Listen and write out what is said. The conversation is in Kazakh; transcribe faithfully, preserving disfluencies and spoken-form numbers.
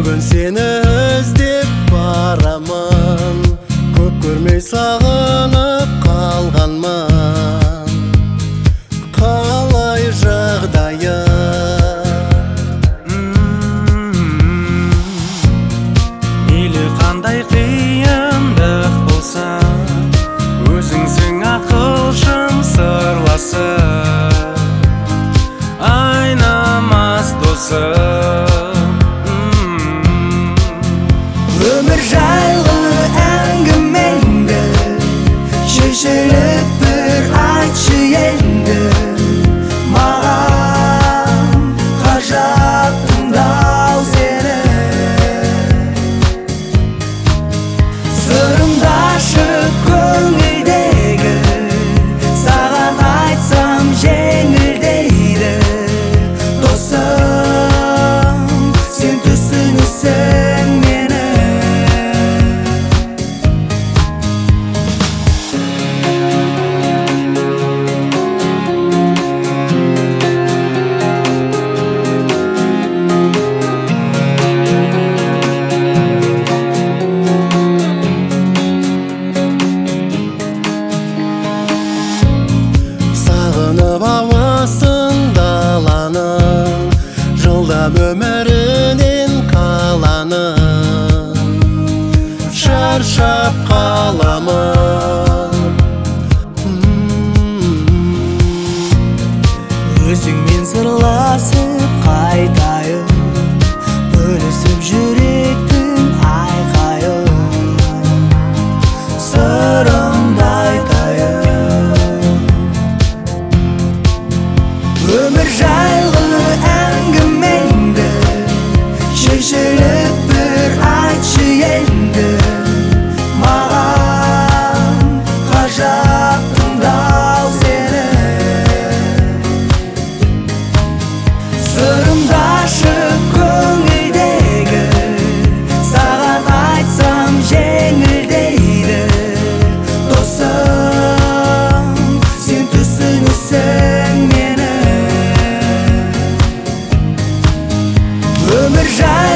Бүгін сені іздеп барамын, көп көрмей сағынып қалғанмын. Қалай жағдайың? Мейлі қандай қиындық болса, өзіңсің ақылшым сырласып, айнымас досым. Өмір жайлы әңгімеңді шешіліп бір айтшы енді. Маған ғажап тыңдау сені, сырымды ашып көңілдегі, саған айтсам жеңілдейді. Досым, сен түсінесің мені. Сағынып ауасын даланың, жылдам өмірінен қаланың. Шаршап қаламын. Өзіңмен сырласып қайтайын, бөлісіп жүректің айқайын. Сырымды айтайын. Өмір жайлы әңгімеңді шешіліп бір айтшы енді. Маған ғажап тыңдау сені, сырымды ашып көңілдегі, саған айтсам жеңілдейді. Досым, сен түсінесің мені. Өмір жайлы